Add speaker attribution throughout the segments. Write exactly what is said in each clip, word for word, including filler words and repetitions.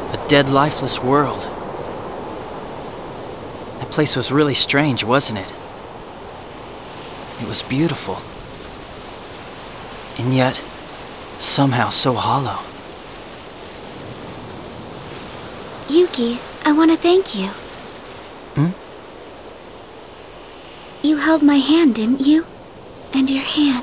Speaker 1: A dead, lifeless world. That place was really strange, wasn't it? It was beautiful. And yet, somehow so hollow.
Speaker 2: Yuki, I want to thank you.
Speaker 1: Hmm?
Speaker 2: You held my hand, didn't you? And your hand.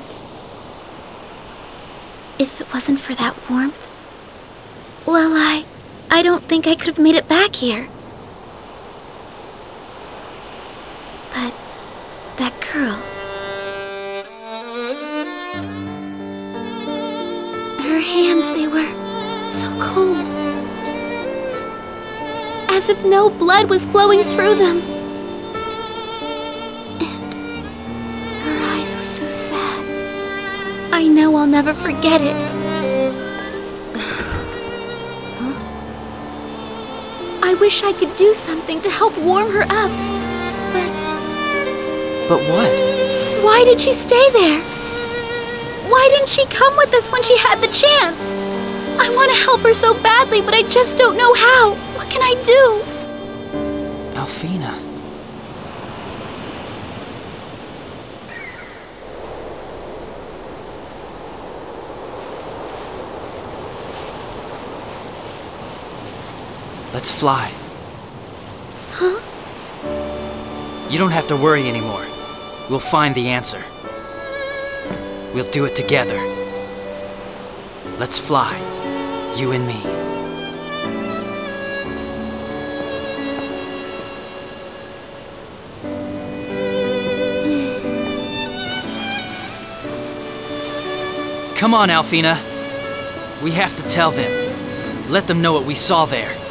Speaker 2: If it wasn't for that warmth... Well, I... I don't think I could have made it back here. But... that girl... Her hands, they were so cold. As if no blood was flowing through them. And her eyes were so sad. I know I'll never forget it. Huh? I wish I could do something to help warm her up. But...
Speaker 1: But what?
Speaker 2: Why did she stay there? Why didn't she come with us when she had the chance? I want to help her so badly, but I just don't know how. What can I do?
Speaker 1: Alfina. Let's fly.
Speaker 2: Huh?
Speaker 1: You don't have to worry anymore. We'll find the answer. We'll do it together. Let's fly. You and me. Come on, Alfina. We have to tell them. Let them know what we saw there.